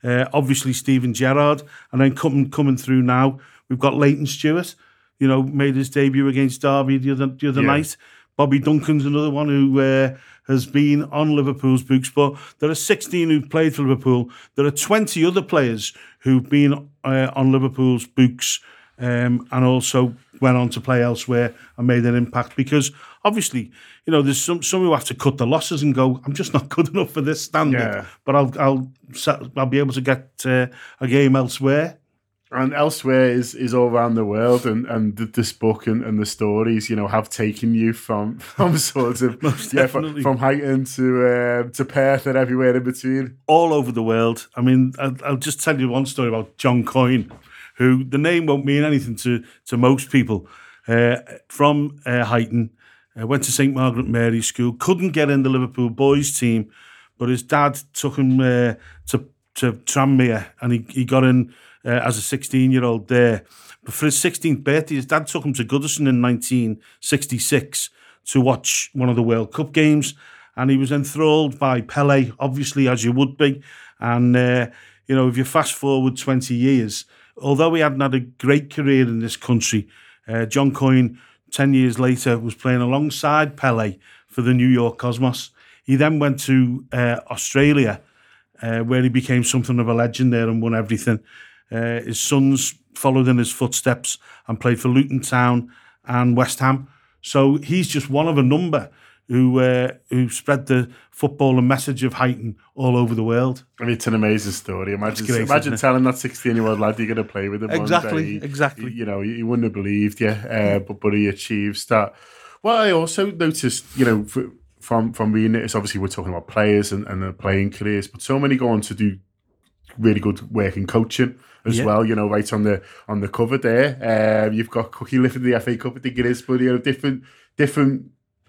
Uh, obviously, Steven Gerrard. And then coming coming through now, we've got Leighton Stewart, you know, made his debut against Derby the other, the other yeah. night. Bobby Duncan's another one who uh, has been on Liverpool's books. But there are sixteen who've played for Liverpool. There are twenty other players who've been uh, on Liverpool's books um, and also went on to play elsewhere and made an impact. Because obviously, you know, there's some some who have to cut the losses and go, I'm just not good enough for this standard. Yeah. But I'll I'll I'll be able to get uh, a game elsewhere. And elsewhere is, is all around the world, and, and this book and, and the stories, you know, have taken you from from sort of yeah, from, from Huyton to uh, to Perth and everywhere in between, all over the world. I mean, I'll, I'll just tell you one story about John Coyne, who the name won't mean anything to to most people. Uh, from uh, Huyton, uh, went to Saint Margaret Mary School, couldn't get in the Liverpool boys team, but his dad took him uh, to to Tranmere, and he he got in. Uh, as a sixteen-year-old there. But for his sixteenth birthday, his dad took him to Goodison in nineteen sixty-six to watch one of the World Cup games, and he was enthralled by Pelé, obviously, as you would be. And, uh, you know, if you fast forward twenty years, although he hadn't had a great career in this country, uh, John Coyne, ten years later, was playing alongside Pelé for the New York Cosmos. He then went to uh, Australia, uh, where he became something of a legend there and won everything. Uh, his sons followed in his footsteps and played for Luton Town and West Ham. So he's just one of a number who uh, who spread the football and message of Huyton all over the world. I mean, it's an amazing story. Imagine, great, imagine telling that sixteen-year-old lad you're going to play with him exactly, one day. Exactly, You know, he wouldn't have believed you, uh, but, but he achieves that. Well, I also noticed, you know, from, from reading it, it's obviously we're talking about players and, and their playing careers, but so many go on to do really good work in coaching as yeah. well, you know, right on the on the cover there. Um, you've got Cookie lifting the F A Cup, I think it is, but, you know, different, different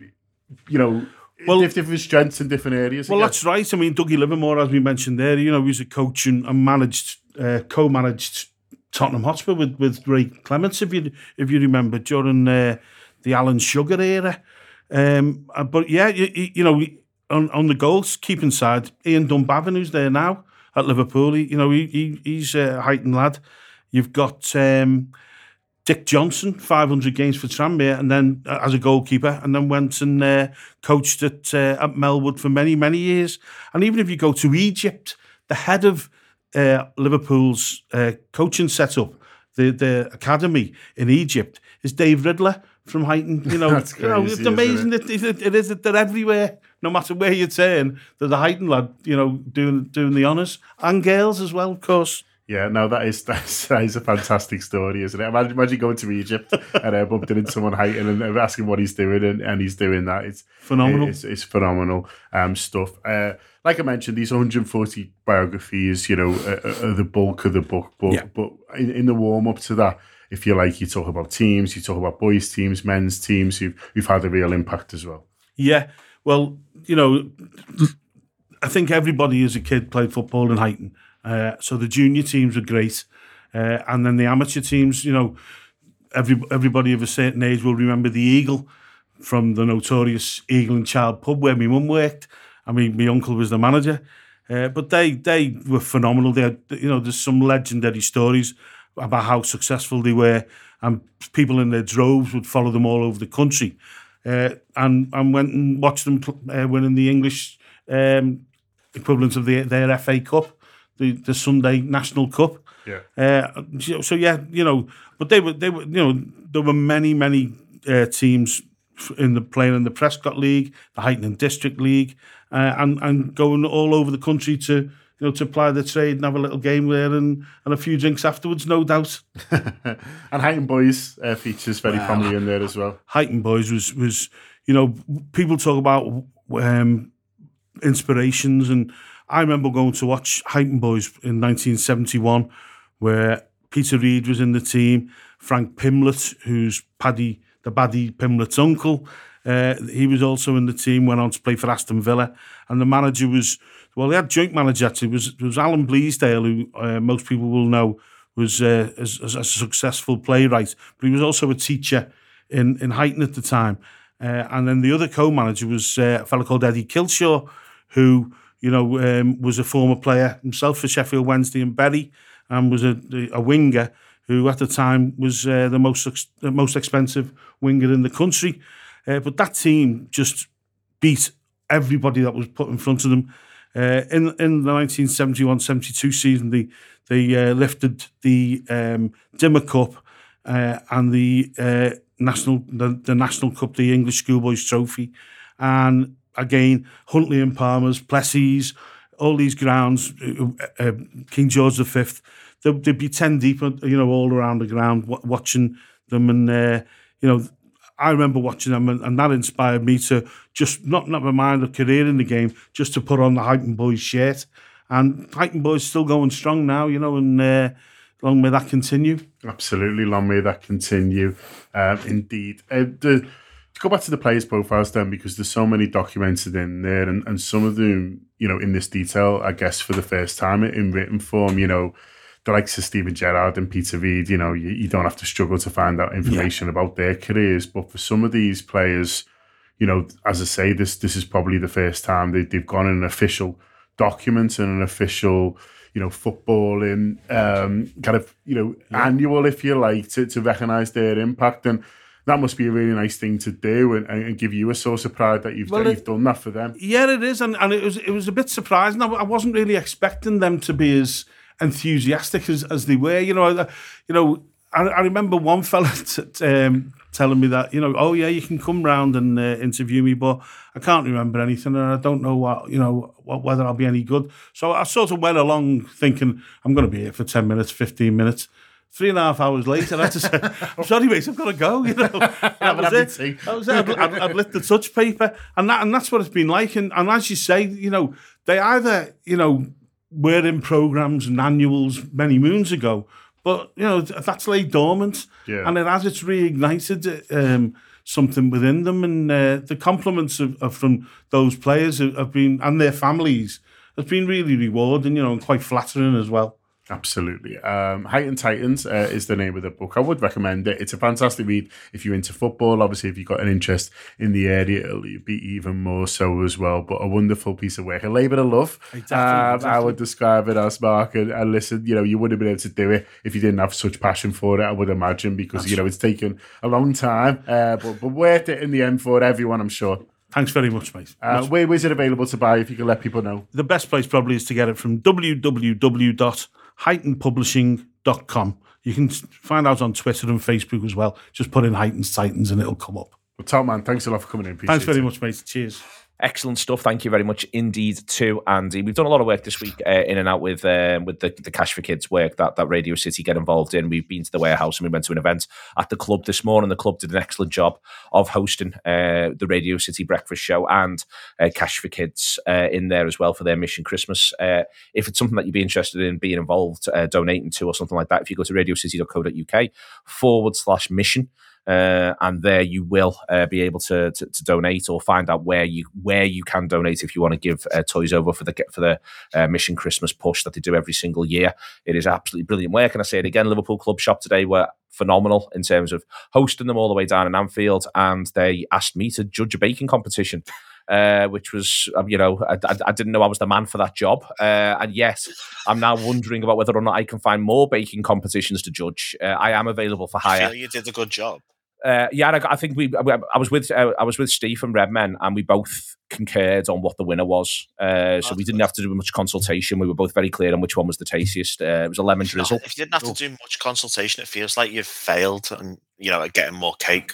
you know, well, different strengths in different areas. Well, that's right. I mean, Dougie Livermore, as we mentioned there, you know, he was a coach and, and managed, uh, co-managed Tottenham Hotspur with, with Ray Clements, if you if you remember, during uh, the Alan Sugar era. Um, but yeah, you, you know, on, on the goalkeeping side, Ian Dunbavin, who's there now at Liverpool, he, you know, he, he he's a Huyton lad. You've got um, Dick Johnson, five hundred games for Tranmere, and then uh, as a goalkeeper, and then went and uh, coached at uh, at Melwood for many, many years. And even if you go to Egypt, the head of uh, Liverpool's uh, coaching setup, the the academy in Egypt, is Dave Riddler from Huyton. You know, That's crazy, you know, it's amazing. It? It, it, it is. They're everywhere. No matter where you turn, there's a Huyton lad, you know, doing doing the honours, and girls as well, of course. Yeah, no, that is that's, that is a fantastic story, isn't it? Imagine, imagine going to Egypt and uh, bumping into someone Huyton and asking what he's doing, and, and he's doing that. It's phenomenal. It's, it's phenomenal um, stuff. Uh, like I mentioned, these one hundred forty biographies, you know, are, are the bulk of the book. But yeah. but in, in the warm up to that, if you like, you talk about teams, you talk about boys' teams, men's teams who've who've had a real impact as well. Yeah. Well, you know, I think everybody as a kid played football in Huyton. Uh, so the junior teams were great. Uh, and then the amateur teams, you know, every everybody of a certain age will remember the Eagle from the notorious Eagle and Child pub where my mum worked. I mean, my uncle was the manager. Uh, but they they were phenomenal. They had, you know, there's some legendary stories about how successful they were, and people in their droves would follow them all over the country. Uh, and and went and watched them uh, winning the English um, equivalent of the, their F A Cup, the, the Sunday National Cup. Yeah. Uh, so, so yeah, you know, but they were they were you know there were many many uh, teams in the playing in the Prescott League, the Huyton District League, uh, and and going all over the country to. You know, to apply the trade and have a little game there and, and a few drinks afterwards, no doubt. And Huyton Boys uh, features very wow. prominently in there as well. Huyton Boys was, was, you know, people talk about um, inspirations, and I remember going to watch Huyton Boys in nineteen seventy-one, where Peter Reid was in the team, Frank Pimlett, who's Paddy, the Paddy Pimlett's uncle, uh, he was also in the team, went on to play for Aston Villa, and the manager was... Well, they had joint manager actually. It was, it was Alan Bleasdale, who uh, most people will know was uh, as, as a successful playwright, but he was also a teacher in, in Huyton at the time. Uh, and then the other co-manager was uh, a fellow called Eddie Kilshaw, who you know, um, was a former player himself for Sheffield Wednesday and Bury, and was a, a winger who at the time was uh, the most the most expensive winger in the country. Uh, but that team just beat everybody that was put in front of them. Uh, in in the nineteen seventy-one seventy-two season, they they uh, lifted the um, Dimmer Cup uh, and the uh, national the, the National Cup, the English Schoolboys Trophy, and again Huntly and Palmer's, Plessy's, all these grounds, uh, uh, King George the Fifth. They'd, they'd be ten deep, you know, all around the ground w- watching them, and uh, you know. I remember watching them, and, and that inspired me to just not not mind a career in the game, just to put on the Huyton Boys shirt. And Huyton Boys still going strong now, you know, and uh, long may that continue. Absolutely, long may that continue. Um, indeed. Uh, the, to go back to the players' profiles then, because there's so many documented in there, and, and some of them, you know, in this detail, I guess, for the first time in written form, you know, the likes of Steven Gerrard and Peter Reid, you know, you, you don't have to struggle to find out information yeah. about their careers. But for some of these players, you know, as I say, this this is probably the first time they, they've gone in an official document and an official, you know, footballing um, kind of, you know, yeah. annual, if you like, to, to recognise their impact. And that must be a really nice thing to do, and, and give you a source of pride that you've well, that you've done that for them. Yeah, it is, and, and it was it was a bit surprising. I, I wasn't really expecting them to be as enthusiastic as, as they were, you know. You know, I, I remember one fella t- t- um, telling me that, you know, oh yeah, you can come round and uh, interview me, but I can't remember anything, and I don't know what, you know, what, whether I'll be any good. So I sort of went along thinking I'm going to be here for ten minutes, fifteen minutes. Three and a half hours later, I had to say, I'm sorry, mate, I've got to go. You know, that was it. That was it. I'd, I'd, I'd lit the touch paper, and that and that's what it's been like. And, and as you say, you know, they either, you know, were in programmes and annuals many moons ago, but you know that's laid dormant, yeah. and it has it's reignited um, something within them, and uh, the compliments of, of from those players have been and their families has been really rewarding, you know, and quite flattering as well. Absolutely. Um, Huyton Titans uh, is the name of the book. I would recommend it. It's a fantastic read if you're into football. Obviously, if you've got an interest in the area, it'll be even more so as well. But a wonderful piece of work. A labour of love, exactly, um, exactly. I would describe it as, Mark. And, and listen, you know, you wouldn't have been able to do it if you didn't have such passion for it, I would imagine, because, That's you know, it's taken a long time. Uh, but, but worth it in the end for everyone, I'm sure. Thanks very much, mate. Uh, where is it available to buy, if you can let people know? The best place probably is to get it from w w w dot huyton publishing dot com. You can find out on Twitter and Facebook as well. Just put in Huyton Titans and it'll come up. Well, Tom, man, thanks a lot for coming in. Appreciate thanks very it. much, mate. Cheers. Excellent stuff. Thank you very much indeed to Andy. We've done a lot of work this week uh, in and out with um, with the, the Cash for Kids work that, that Radio City get involved in. We've been to the warehouse and we went to an event at the club this morning. The club did an excellent job of hosting uh, the Radio City breakfast show and uh, Cash for Kids uh, in there as well for their Mission Christmas. Uh, if it's something that you'd be interested in being involved, uh, donating to or something like that, if you go to radio city dot co dot uk forward slash mission, Uh, and there you will uh, be able to, to to donate or find out where you where you can donate if you want to give uh, toys over for the for the uh, Mission Christmas push that they do every single year. It is absolutely brilliant work, and I say it again. Liverpool Club Shop today were phenomenal in terms of hosting them all the way down in Anfield, and they asked me to judge a baking competition. Uh, which was, um, you know, I, I, I didn't know I was the man for that job. Uh, and yes, I'm now wondering about whether or not I can find more baking competitions to judge. Uh, I am available for hire. I feel you did a good job. Uh, yeah, I, I think we. I was with uh, I was with Steve from Redmen, and we both concurred on what the winner was. Uh, so we didn't have to do much consultation. We were both very clear on which one was the tastiest. Uh, it was a lemon drizzle. If you didn't have to do much consultation, it feels like you've failed, and you know, at getting more cake.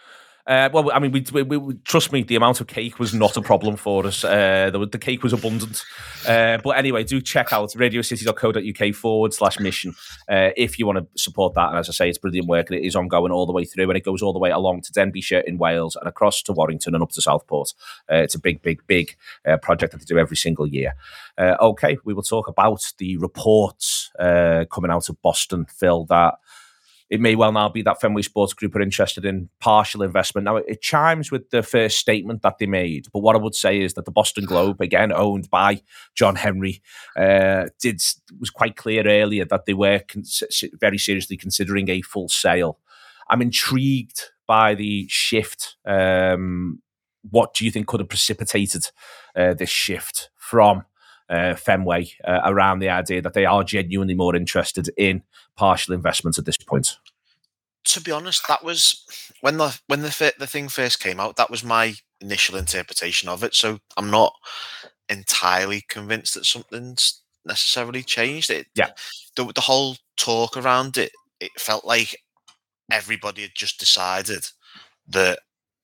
Uh, well, I mean, we, we, we trust me, the amount of cake was not a problem for us. Uh, the, the cake was abundant. Uh, but anyway, do check out radio city dot co dot uk forward slash mission uh, if you want to support that. And as I say, it's brilliant work and it is ongoing all the way through, and it goes all the way along to Denbighshire in Wales and across to Warrington and up to Southport. Uh, it's a big, big, big uh, project that they do every single year. Uh, okay, we will talk about the reports uh, coming out of Boston, Phil, that it may well now be that Fenway Sports Group are interested in partial investment. Now, it chimes with the first statement that they made, but what I would say is that the Boston Globe, again owned by John Henry, uh, did was quite clear earlier that they were cons- very seriously considering a full sale. I'm intrigued by the shift. Um, what do you think could have precipitated uh, this shift from uh, Fenway uh, around the idea that they are genuinely more interested in partial investment at this point? To be honest, that was when the when the the thing first came out. That was my initial interpretation of it. So I'm not entirely convinced that something's necessarily changed. It, yeah, the the whole talk around it, it felt like everybody had just decided that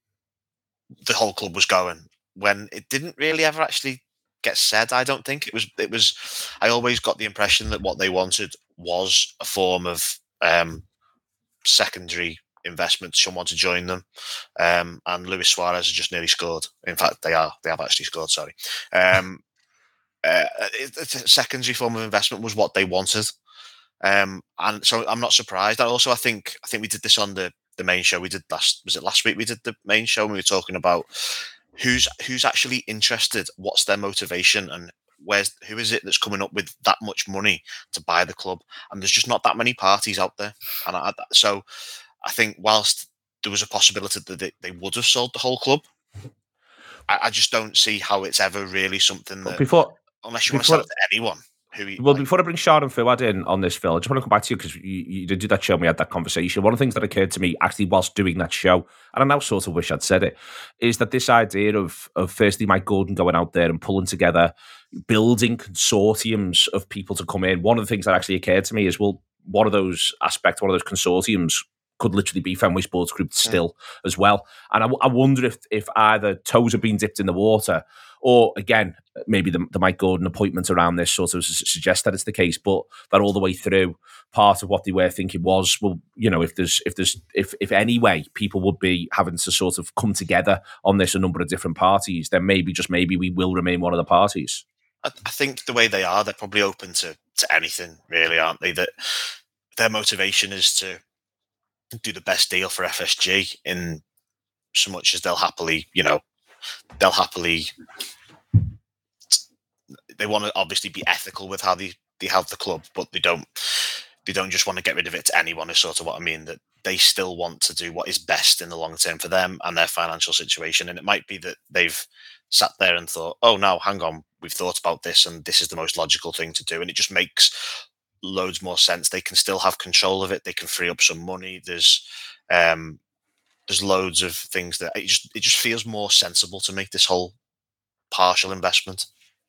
the whole club was going, when it didn't really ever actually get said. I don't think it was. It was. I always got the impression that what they wanted was a form of um, secondary investment, someone to join them. Um, and Luis Suarez has just nearly scored. In fact, they are. They have actually scored. Sorry. Um, uh, it, it's a secondary form of investment was what they wanted. Um, and so I'm not surprised. And also, I think I think we did this on the the main show. We did last. Was it last week? We did the main show and we were talking about who's who's actually interested, what's their motivation, and where's who is it that's coming up with that much money to buy the club. And there's just not that many parties out there. And I, so I think whilst there was a possibility that they, they would have sold the whole club, I, I just don't see how it's ever really something that, before, unless you before, want to sell it to anyone. Who he, well, like, before I bring Sean and Fuad in on this, Phil, I just want to come back to you because you, you did do that show and we had that conversation. One of the things that occurred to me actually whilst doing that show, and I now sort of wish I'd said it, is that this idea of, of firstly Mike Gordon going out there and pulling together, building consortiums of people to come in. One of the things that actually occurred to me is, well, one of those aspects, one of those consortiums could literally be Fenway Sports Group still yeah. as well. And I, I wonder if if either toes have been dipped in the water or, again, maybe the, the Mike Gordon appointment around this sort of suggests that it's the case, but that all the way through, part of what they were thinking was, well, you know, if there's, if there's, if, if any way people would be having to sort of come together on this, a number of different parties, then maybe, just maybe, we will remain one of the parties. I, I think the way they are, they're probably open to, to anything, really, aren't they? That their motivation is to do the best deal for F S G in so much as they'll happily, you know, they'll happily, they want to obviously be ethical with how they, they have the club, but they don't, they don't just want to get rid of it to anyone is sort of what I mean, that they still want to do what is best in the long term for them and their financial situation. And it might be that they've sat there and thought, oh, no, hang on, we've thought about this and this is the most logical thing to do. And it just makes loads more sense. They can still have control of it. They can free up some money. There's, um, there's loads of things that it just it just feels more sensible to me. This whole partial investment.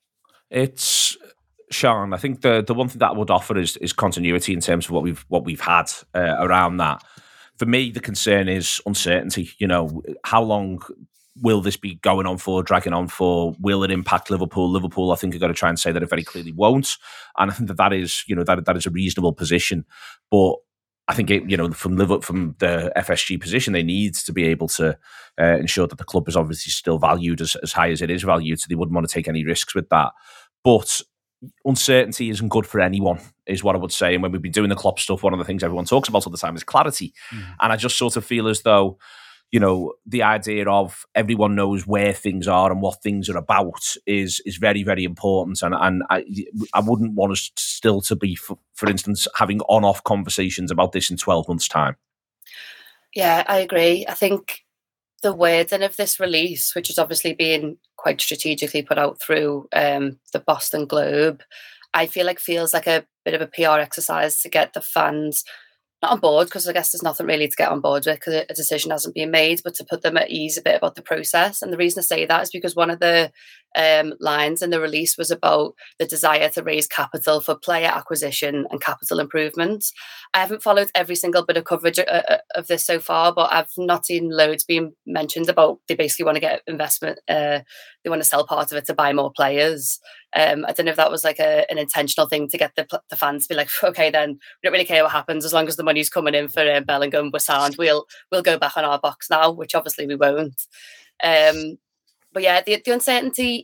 It's Sean. I think the the one thing that I would offer is is continuity in terms of what we've what we've had uh, around that. For me, the concern is uncertainty. You know, how long will this be going on for, dragging on for? Will it impact Liverpool? Liverpool, I think, are going to try and say that it very clearly won't. And I think that that is, you know, that that is a reasonable position. But I think, it, you know, from Liverpool, from the F S G position, they need to be able to uh, ensure that the club is obviously still valued as, as high as it is valued. So they wouldn't want to take any risks with that. But uncertainty isn't good for anyone, is what I would say. And when we've been doing the Klopp stuff, one of the things everyone talks about all the time is clarity. Mm. And I just sort of feel as though, you know, the idea of everyone knows where things are and what things are about is is very, very important. And and I I wouldn't want us still to be, for, for instance, having on-off conversations about this in twelve months' time. Yeah, I agree. I think the wording of this release, which is obviously being quite strategically put out through um, the Boston Globe, I feel like feels like a bit of a P R exercise to get the fans not on board, because I guess there's nothing really to get on board with because a decision hasn't been made, but to put them at ease a bit about the process. And the reason I say that is because one of the um, lines in the release was about the desire to raise capital for player acquisition and capital improvements. I haven't followed every single bit of coverage uh, of this so far, but I've not seen loads being mentioned about they basically want to get investment. Uh, they want to sell part of it to buy more players. Um, I don't know if that was like a, an intentional thing to get the, the fans to be like, okay, then we don't really care what happens as long as the money's coming in for uh, Bellingham, we're sound. We'll we'll go back on our box now, which obviously we won't. Um, but yeah, the, the uncertainty.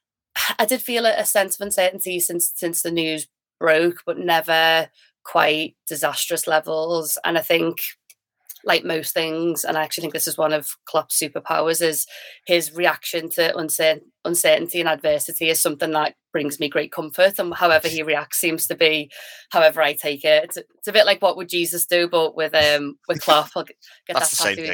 I did feel a, a sense of uncertainty since since the news broke, but never quite disastrous levels. And I think, like most things, and I actually think this is one of Klopp's superpowers, is his reaction to uncer- uncertainty and adversity is something that brings me great comfort. And however he reacts seems to be however I take it. It's, it's a bit like what would Jesus do, but with um with Klopp. I'll get That's that the same thing.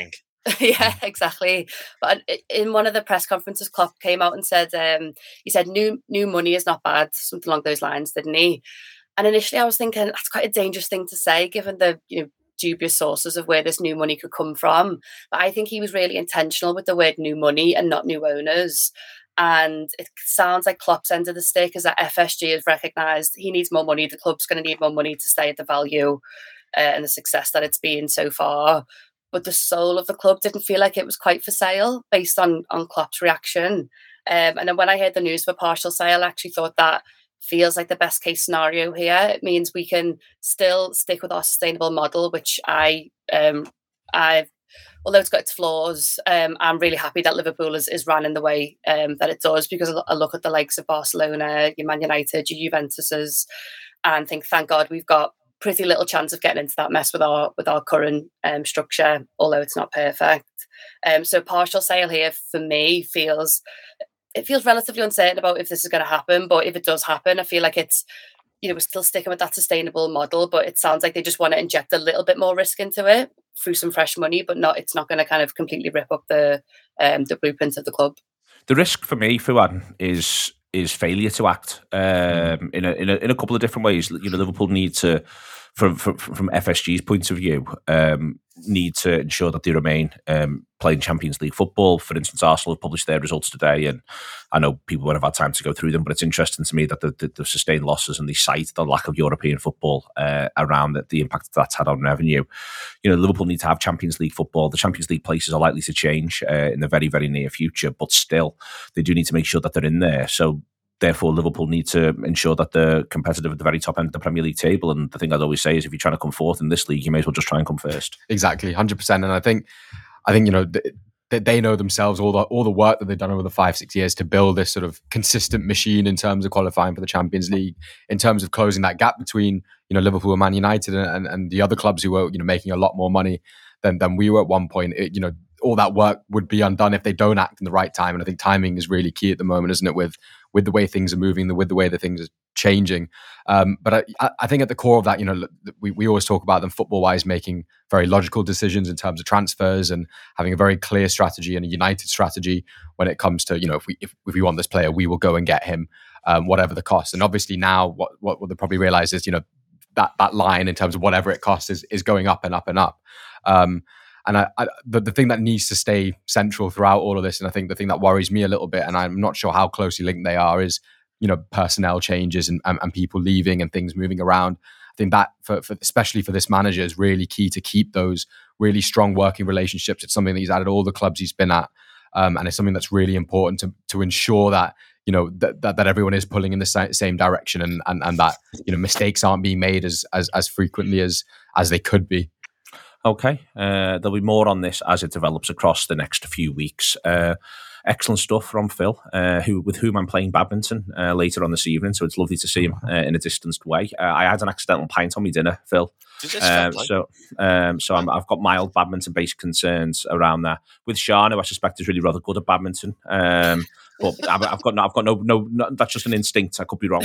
Yeah, exactly. But in one of the press conferences, Klopp came out and said, um, he said, new new money is not bad, something along those lines, didn't he? And initially I was thinking, that's quite a dangerous thing to say, given the you know dubious sources of where this new money could come from. But I think he was really intentional with the word new money and not new owners. And it sounds like Klopp's end of the stick is that F S G has recognised he needs more money. The club's going to need more money to stay at the value uh, and the success that it's been so far. But the soul of the club didn't feel like it was quite for sale based on, on Klopp's reaction. Um, and then when I heard the news of a partial sale, I actually thought that feels like the best case scenario here. It means we can still stick with our sustainable model, which I, um, I've, although it's got its flaws, um, I'm really happy that Liverpool is, is run in the way um, that it does, because I look at the likes of Barcelona, your Man United, your Juventuses, and think, thank God we've got pretty little chance of getting into that mess with our with our current um, structure, although it's not perfect. Um, so partial sale here for me feels it feels relatively uncertain about if this is going to happen. But if it does happen, I feel like it's you know we're still sticking with that sustainable model, but it sounds like they just want to inject a little bit more risk into it through some fresh money, but not it's not going to kind of completely rip up the um, the blueprint of the club. The risk for me, Fuad, is is failure to act um, in a in a in a couple of different ways. You know, Liverpool need to, from from, from F S G's point of view, um, need to ensure that they remain um, playing Champions League football. For instance, Arsenal have published their results today, and I know people won't have had time to go through them, but it's interesting to me that the, the, the sustained losses and they cite the lack of European football uh, around the, the impact that's had on revenue. You know, Liverpool need to have Champions League football. The Champions League places are likely to change uh, in the very, very near future, but still, they do need to make sure that they're in there. So therefore, Liverpool need to ensure that they're competitive at the very top end of the Premier League table. And the thing I'd always say is, if you're trying to come fourth in this league, you may as well just try and come first. Exactly, one hundred percent. And I think, I think you know, th- they know themselves all the all the work that they've done over the five six years to build this sort of consistent machine in terms of qualifying for the Champions League, in terms of closing that gap between you know Liverpool and Man United and, and, and the other clubs who were you know making a lot more money than than we were at one point. It, you know. All that work would be undone if they don't act in the right time. And I think timing is really key at the moment, isn't it? With with the way things are moving, with the way that things are changing. Um, but I, I think at the core of that, you know, we, we always talk about them football-wise making very logical decisions in terms of transfers and having a very clear strategy and a united strategy when it comes to, you know, if we if, if we want this player, we will go and get him, um, whatever the cost. And obviously now what what, what they probably realize is, you know, that that line in terms of whatever it costs is is going up and up and up. Um, And I, I, the, the thing that needs to stay central throughout all of this, and I think the thing that worries me a little bit, and I'm not sure how closely linked they are, is you know personnel changes and, and, and people leaving and things moving around. I think that, for, for especially for this manager, is really key to keep those really strong working relationships. It's something that he's added all the clubs he's been at, um, and it's something that's really important to to ensure that you know that that, that everyone is pulling in the sa- same direction, and, and and that you know mistakes aren't being made as as as frequently as as they could be. Okay, uh, there'll be more on this as it develops across the next few weeks. Uh, excellent stuff from Phil, uh, who with whom I'm playing badminton uh, later on this evening. So it's lovely to see him uh, in a distanced way. Uh, I had an accidental pint on my dinner, Phil. Um, so, um, so I'm, I've got mild badminton-based concerns around that. With Sean, who I suspect is really rather good at badminton, um, but I've, I've got no, I've got no, no, no, that's just an instinct. I could be wrong.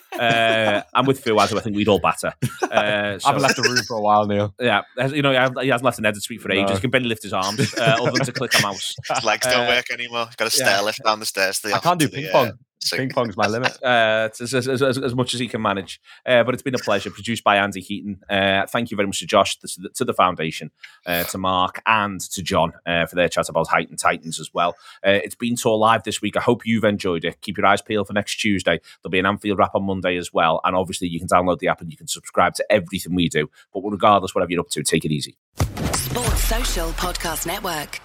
Uh, I'm with Fuad, who I think we'd all batter. Uh, so, I haven't left the room for a while, Neil. Yeah, you know, he hasn't left an edit suite for ages. No. He can barely lift his arms, uh, other than to click a mouse. His legs don't uh, work anymore. He's got a stair yeah. lift down the stairs. To the I can't do ping pong. Uh, Ping pong's my limit. Uh, it's as, as, as, as much as he can manage. Uh, but it's been a pleasure. Produced by Andy Heaton. Uh, thank you very much to Josh, to the, to the foundation, uh, to Mark, and to John uh, for their chat about Heighton Titans as well. Uh, it's been Tour Live this week. I hope you've enjoyed it. Keep your eyes peeled for next Tuesday. There'll be an Anfield wrap on Monday as well. And obviously, you can download the app and you can subscribe to everything we do. But regardless, whatever you're up to, take it easy. Sports Social Podcast Network.